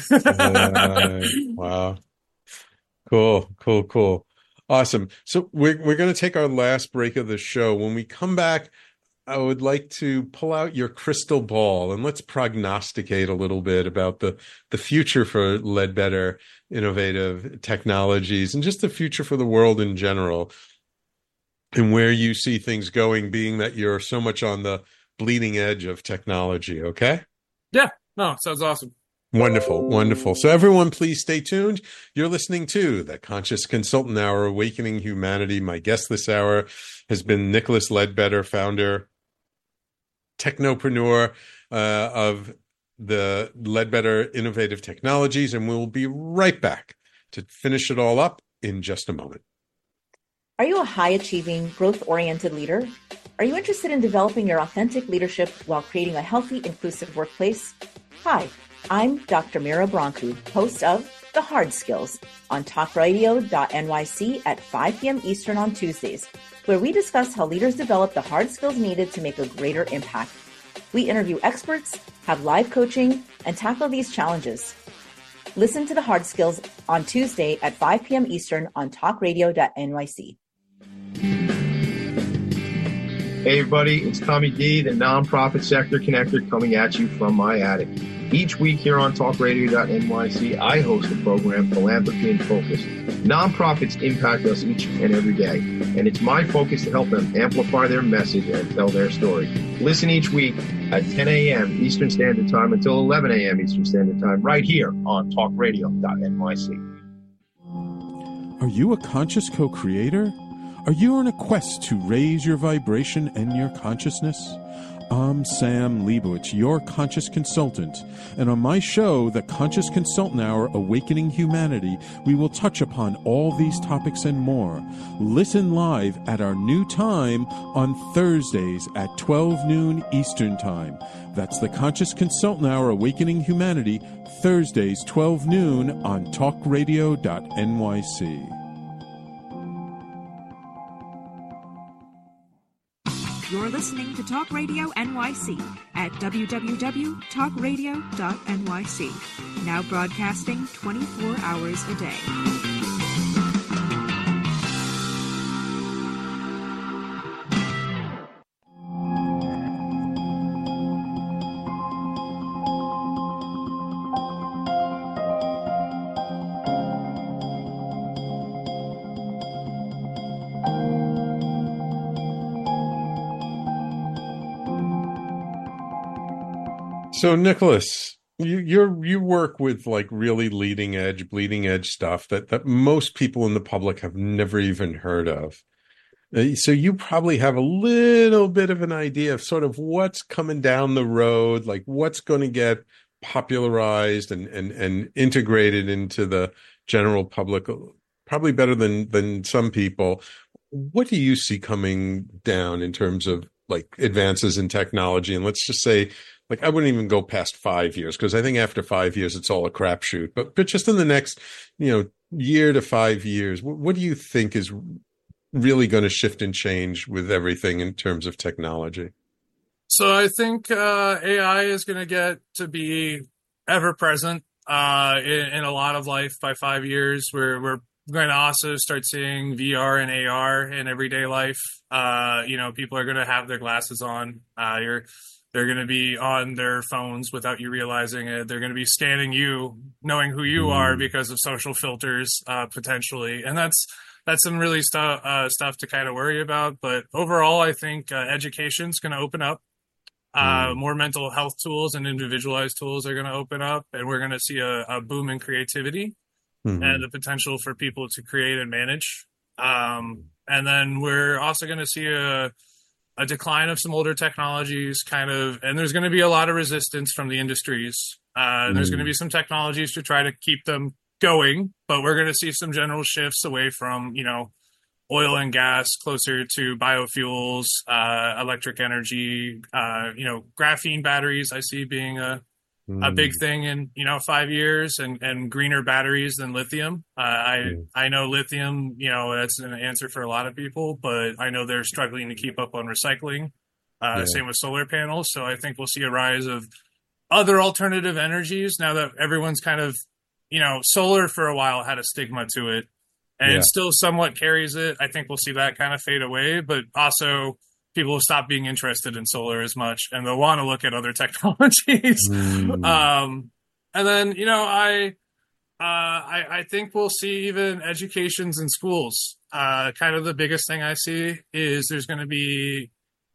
uh, wow. Cool, cool, cool. Awesome. So we're we're going to take our last break of the show. When we come back, I would like to pull out your crystal ball and let's prognosticate a little bit about the, the future for Ledbetter Innovative Technologies and just the future for the world in general, and where you see things going, being that you're so much on the bleeding edge of technology. Okay? Yeah. No, sounds awesome. Wonderful, wonderful. So everyone, please stay tuned. You're listening to the Conscious Consultant Hour, Awakening Humanity. My guest this hour has been Nicholas Ledbetter, founder, technopreneur uh, of the Ledbetter Innovative Technologies, and we'll be right back to finish it all up in just a moment. Are you a high-achieving, growth-oriented leader? Are you interested in developing your authentic leadership while creating a healthy, inclusive workplace? Hi. I'm Doctor Mira Brancu, host of The Hard Skills on talk radio dot N Y C at five p.m. Eastern on Tuesdays, where we discuss how leaders develop the hard skills needed to make a greater impact. We interview experts, have live coaching, and tackle these challenges. Listen to The Hard Skills on Tuesday at five p.m. Eastern on talk radio dot N Y C. Hey everybody, it's Tommy D, the nonprofit sector connector, coming at you from my attic. Each week here on talk radio dot N Y C, I host the program Philanthropy in Focus. Nonprofits impact us each and every day, and it's my focus to help them amplify their message and tell their story. Listen each week at ten a.m. Eastern Standard Time until eleven a.m. Eastern Standard Time, right here on talk radio dot N Y C. Are you a conscious co-creator? Are you on a quest to raise your vibration and your consciousness? I'm Sam Leibowitz, your conscious consultant, and on my show, The Conscious Consultant Hour, Awakening Humanity, we will touch upon all these topics and more. Listen live at our new time on Thursdays at twelve noon Eastern Time. That's The Conscious Consultant Hour, Awakening Humanity, Thursdays, twelve noon on talk radio dot N Y C. You're listening to Talk Radio N Y C at w w w dot talk radio dot N Y C. Now broadcasting twenty-four hours a day. So, Nicholas, you you're, you work with like really leading edge, bleeding edge stuff that, that most people in the public have never even heard of. So you probably have a little bit of an idea of sort of what's coming down the road, like what's going to get popularized and, and, and integrated into the general public, probably better than, than some people. What do you see coming down in terms of like advances in technology? And let's just say, like, I wouldn't even go past five years because I think after five years, it's all a crapshoot. But but just in the next, you know, year to five years, what, what do you think is really going to shift and change with everything in terms of technology? So I think uh, A I is going to get to be ever present uh, in, in a lot of life by five years. We're we're going to also start seeing V R and A R in everyday life. Uh, you know, people are going to have their glasses on. Uh, you're They're going to be on their phones without you realizing it. They're going to be scanning you, knowing who you are because of social filters, uh, potentially. And that's that's some really stuff uh, stuff to kind of worry about. But overall, I think uh, education's going to open up. Uh, Mm. more mental health tools and individualized tools are going to open up, and we're going to see a, a boom in creativity Mhm. and the potential for people to create and manage. Um, and then we're also going to see a, a decline of some older technologies, kind of, and there's going to be a lot of resistance from the industries. Uh, and there's going to be some technologies to try to keep them going, but we're going to see some general shifts away from, you know, oil and gas, closer to biofuels, uh, electric energy, uh, you know, graphene batteries I see being a, a big thing in, you know, five years and, and greener batteries than lithium. Uh, I, Mm. I know lithium, you know, that's an answer for a lot of people, but I know they're struggling to keep up on recycling. Uh, Yeah. Same with solar panels. So I think we'll see a rise of other alternative energies now that everyone's kind of, you know, solar for a while had a stigma to it and Yeah. still somewhat carries it. I think we'll see that kind of fade away, but also people will stop being interested in solar as much and they'll want to look at other technologies. Mm. Um, and then, you know, I, uh, I, I think we'll see even educations in schools. Uh, kind of the biggest thing I see is there's going to be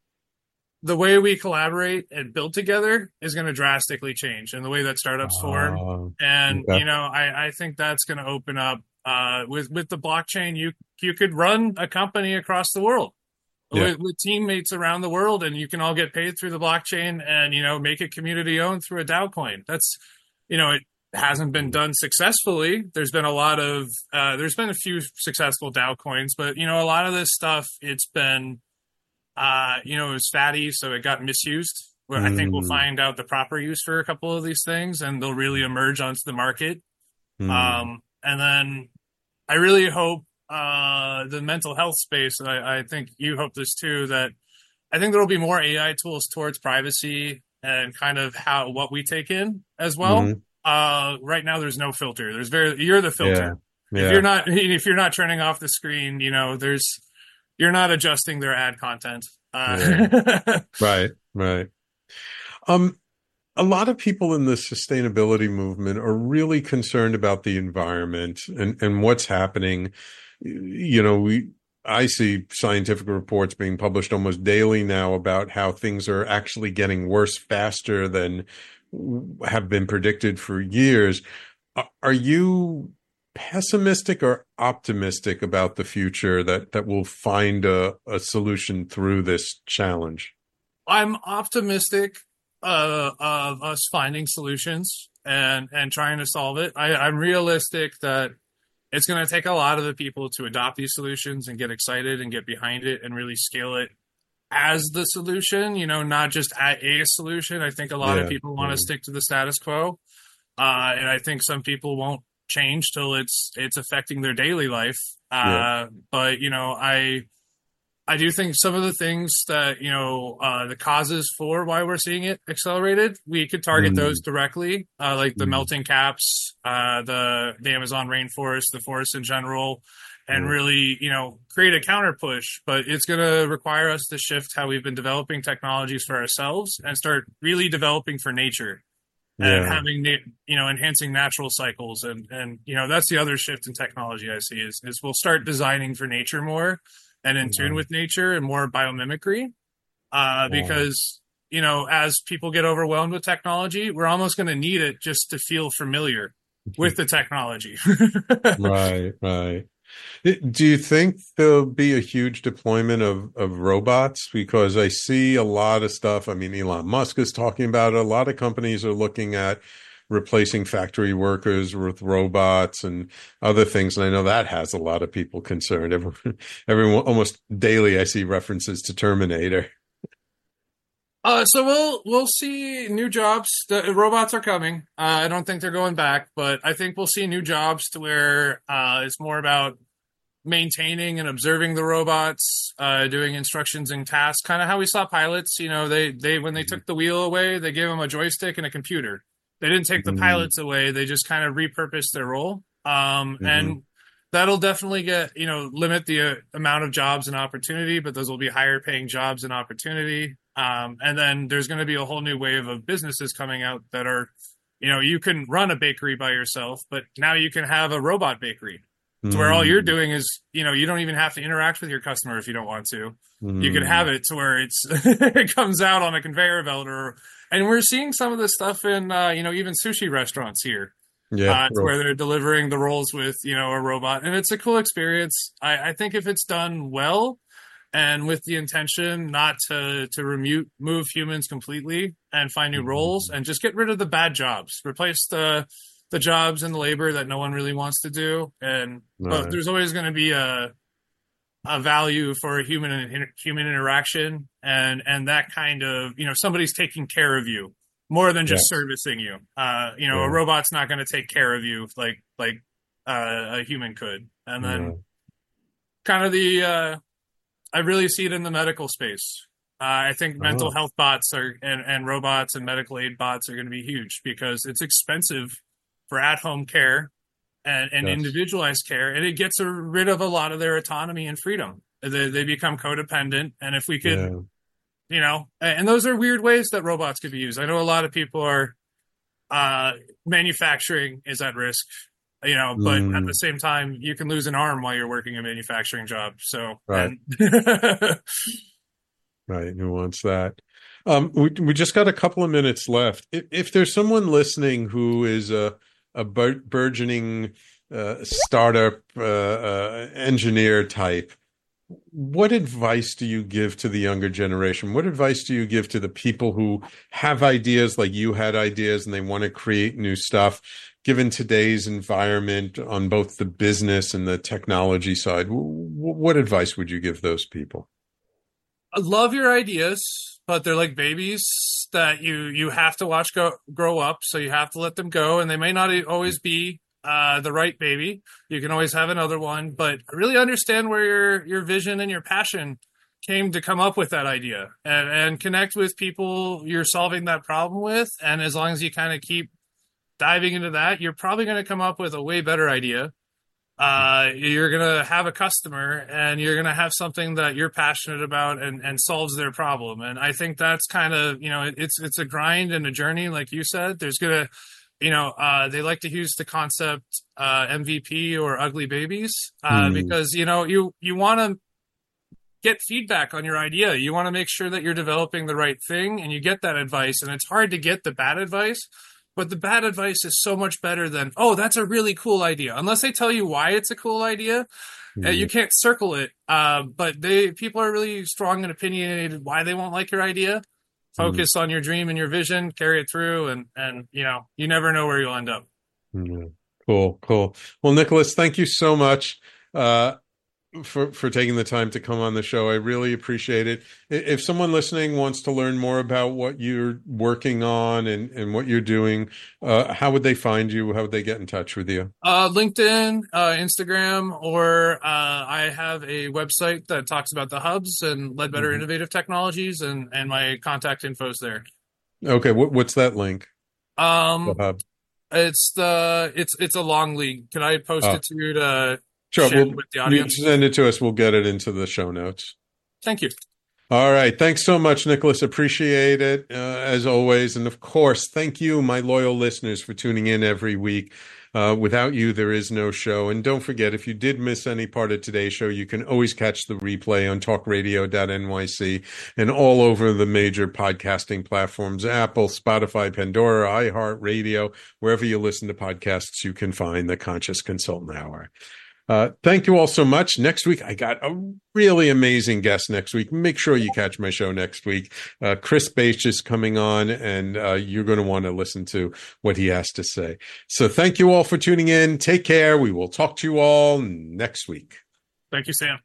the way we collaborate and build together is going to drastically change and the way that startups form. Oh, And, okay. you know, I, I think that's going to open up, uh, with, with the blockchain, you, you could run a company across the world Yeah. with, with teammates around the world, and you can all get paid through the blockchain and, you know, make it community owned through a DAO coin. That's, you know, it hasn't been done successfully. There's been a lot of, uh, there's been a few successful DAO coins, but, you know, a lot of this stuff, it's been, uh, you know, it was fatty, so it got misused. Well, I think we'll Mm. find out the proper use for a couple of these things, and they'll really emerge onto the market. Mm. Um, and then I really hope uh, the mental health space, I, I think you hope this too, that I think there will be more A I tools towards privacy and kind of how what we take in as well. Mhm. Uh, right now, there's no filter. There's very you're the filter. Yeah. If you're not if you're not turning off the screen, you know, there's you're not adjusting their ad content. Uh, Right, right. Um, a lot of people in the sustainability movement are really concerned about the environment and, and what's happening. You know, we I see scientific reports being published almost daily now about how things are actually getting worse faster than have been predicted for years. Are- Are you pessimistic or optimistic about the future that, that we'll find a, a solution through this challenge? I'm optimistic uh, of us finding solutions and and trying to solve it. I, I'm realistic that it's going to take a lot of the people to adopt these solutions and get excited and get behind it and really scale it as the solution, you know, not just a, a solution. I think a lot Yeah, of people want to yeah. stick to the status quo. Uh, and I think some people won't change till it's it's affecting their daily life. Uh, Yeah. But, you know, I I do think some of the things that, you know, uh, the causes for why we're seeing it accelerated, we could target Mm. those directly, uh, like the Mm. melting caps, uh, the, the Amazon rainforest, the forest in general, and Mm. really, you know, create a counter push. But it's going to require us to shift how we've been developing technologies for ourselves and start really developing for nature. And Yeah. having, na- you know, enhancing natural cycles. And, and, you know, that's the other shift in technology I see is, is we'll start designing for nature more and in tune with nature and more biomimicry. Uh, because, you know, as people get overwhelmed with technology, we're almost going to need it just to feel familiar with the technology. Right, right. Do you think there'll be a huge deployment of, of robots? Because I see a lot of stuff. I mean, Elon Musk is talking about it. A lot of companies are looking at replacing factory workers with robots and other things. And I know that has a lot of people concerned. Everyone, everyone almost daily, I see references to Terminator. Uh, so we'll we'll see new jobs. The robots are coming. Uh, I don't think they're going back, but I think we'll see new jobs to where uh, it's more about maintaining and observing the robots, uh, doing instructions and tasks. Kind of how we saw pilots. You know, they they when they took the wheel away, they gave them a joystick and a computer. They didn't take the Mhm. pilots away. They just kind of repurposed their role. Um, Mhm. And that'll definitely get, you know, limit the uh, amount of jobs and opportunity, but those will be higher paying jobs and opportunity. Um, and then there's going to be a whole new wave of businesses coming out that are, you know, you can run a bakery by yourself, but now you can have a robot bakery. to where all you're doing is, you know, you don't even have to interact with your customer if you don't want to. Mm. You could have it to where it's it comes out on a conveyor belt, or and we're seeing some of this stuff in uh, you know, even sushi restaurants here. Yeah, uh, to where they're delivering the rolls with, you know, a robot, and it's a cool experience. I, I think if it's done well and with the intention not to to remute move humans completely and find new mm-hmm. roles and just get rid of the bad jobs, replace the the jobs and the labor that no one really wants to do, and right. but there's always going to be a a value for human inter- human interaction and and that kind of, you know, somebody's taking care of you. More than just yes. servicing you. Uh, you know, yeah. a robot's not going to take care of you like like uh, a human could. And then yeah. kind of the, uh, I really see it in the medical space. Uh, I think oh. mental health bots are and, and robots and medical aid bots are going to be huge because it's expensive for at-home care and, and yes. individualized care. And it gets rid of a lot of their autonomy and freedom. They, they become codependent. And if we could... Yeah. You know, and those are weird ways that robots could be used. I know a lot of people are, uh, manufacturing is at risk, you know, but mm. at the same time, you can lose an arm while you're working a manufacturing job. So, right. And right. Who wants that? Um, we, we just got a couple of minutes left. If, if there's someone listening who is a, a bur- burgeoning, uh, startup, uh, uh, engineer type, what advice do you give to the younger generation? What advice do you give to the people who have ideas like you had ideas and they want to create new stuff, given today's environment on both the business and the technology side? What advice would you give those people? I love your ideas, but they're like babies that you, you have to watch go, grow up. So you have to let them go, and they may not always be Uh, the right baby. You can always have another one, but really understand where your your vision and your passion came to come up with that idea, and, and connect with people you're solving that problem with. And as long as you kind of keep diving into that, you're probably going to come up with a way better idea. Uh, you're going to have a customer, and you're going to have something that you're passionate about and, and solves their problem. And I think that's kind of, you know, it, it's it's a grind and a journey, like you said. There's going to You know, uh, they like to use the concept uh, M V P or ugly babies uh, mm. because, you know, you, you want to get feedback on your idea. You want to make sure that you're developing the right thing, and you get that advice. And it's hard to get the bad advice, but the bad advice is so much better than, oh, that's a really cool idea. Unless they tell you why it's a cool idea, mm. uh, you can't circle it. Uh, but they people are really strong and opinionated why they won't like your idea. Focus mm-hmm. on your dream and your vision, carry it through, and, and you know, you never know where you'll end up. Mm-hmm. Cool, cool. Well, Nicholas, thank you so much uh, for, for taking the time to come on the show. I really appreciate it. If someone listening wants to learn more about what you're working on and, and what you're doing, uh, how would they find you? How would they get in touch with you? Uh, LinkedIn, uh, Instagram, or uh, I have a website that talks about the hubs and Ledbetter mm-hmm. Innovative Technologies, and, and my contact info is there. Okay, what, what's that link? Um, the hub. It's the it's it's a long link. Can I post oh. it to you to sure, share we'll, with the audience? Send it to us. We'll get it into the show notes. Thank you. All right. Thanks so much, Nicholas. Appreciate it, uh, as always. And of course, thank you, my loyal listeners, for tuning in every week. Uh, without you, there is no show. And don't forget, if you did miss any part of today's show, you can always catch the replay on talk radio dot N Y C and all over the major podcasting platforms, Apple, Spotify, Pandora, iHeartRadio, wherever you listen to podcasts, you can find the Conscious Consultant Hour. Uh, thank you all so much. Next week, I got a really amazing guest next week. Make sure you catch my show next week. Uh, Chris Bache is coming on, and uh, you're going to want to listen to what he has to say. So thank you all for tuning in. Take care. We will talk to you all next week. Thank you, Sam.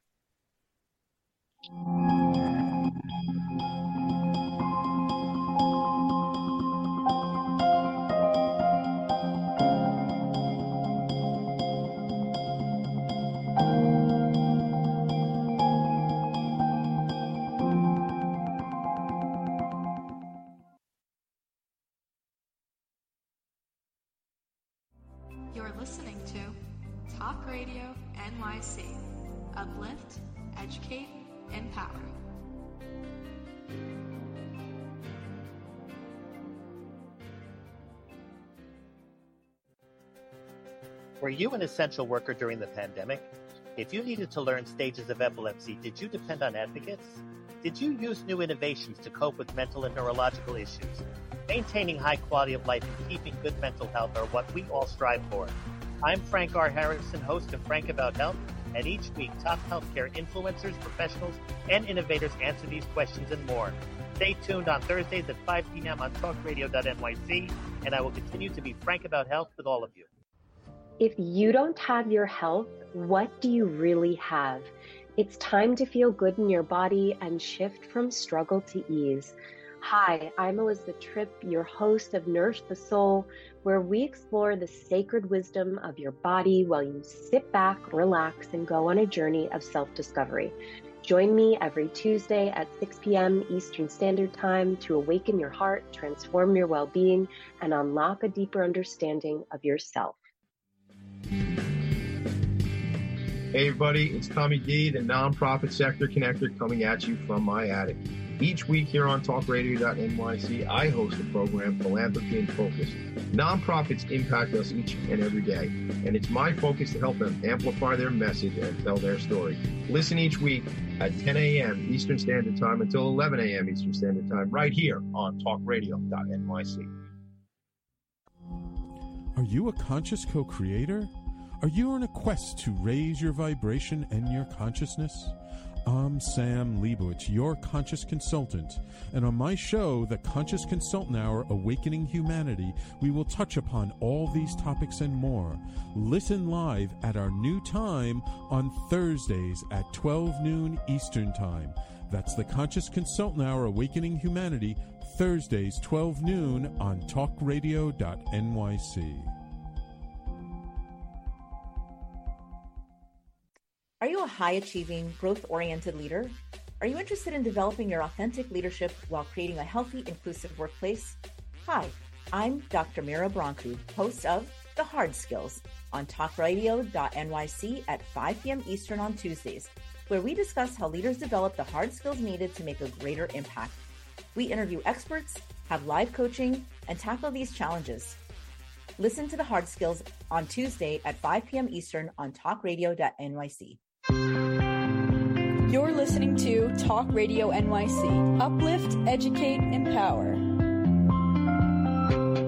You're listening to Talk Radio N Y C. Uplift, educate, empower. Were you an essential worker during the pandemic? If you needed to learn stages of epilepsy, did you depend on advocates? Did you use new innovations to cope with mental and neurological issues? Maintaining high quality of life and keeping good mental health are what we all strive for. I'm Frank R. Harrison, host of Frank About Health, and each week top healthcare influencers, professionals, and innovators answer these questions and more. Stay tuned on Thursdays at five p.m. on talk radio dot N Y C, and I will continue to be frank about health with all of you. If you don't have your health, what do you really have? It's time to feel good in your body and shift from struggle to ease. Hi, I'm Elizabeth Tripp, your host of Nourish the Soul, where we explore the sacred wisdom of your body while you sit back, relax, and go on a journey of self-discovery. Join me every Tuesday at six p.m. Eastern Standard Time to awaken your heart, transform your well-being, and unlock a deeper understanding of yourself. Hey everybody, it's Tommy D, the nonprofit sector connector, coming at you from my attic. Each week here on talk radio dot N Y C, I host the program Philanthropy in Focus. Nonprofits impact us each and every day, and it's my focus to help them amplify their message and tell their story. Listen each week at ten a.m. Eastern Standard Time until eleven a.m. Eastern Standard Time, right here on talk radio dot N Y C. Are you a conscious co-creator? Are you on a quest to raise your vibration and your consciousness? I'm Sam Leibowitz, your conscious consultant, and on my show, The Conscious Consultant Hour, Awakening Humanity, we will touch upon all these topics and more. Listen live at our new time on Thursdays at twelve noon Eastern Time. That's The Conscious Consultant Hour, Awakening Humanity, Thursdays, twelve noon on talk radio dot N Y C. Are you a high-achieving, growth-oriented leader? Are you interested in developing your authentic leadership while creating a healthy, inclusive workplace? Hi, I'm Doctor Mira Brancu, host of The Hard Skills on talk radio dot N Y C at five p.m. Eastern on Tuesdays, where we discuss how leaders develop the hard skills needed to make a greater impact. We interview experts, have live coaching, and tackle these challenges. Listen to The Hard Skills on Tuesday at five p.m. Eastern on talk radio dot N Y C. You're listening to Talk Radio N Y C. Uplift, educate, empower.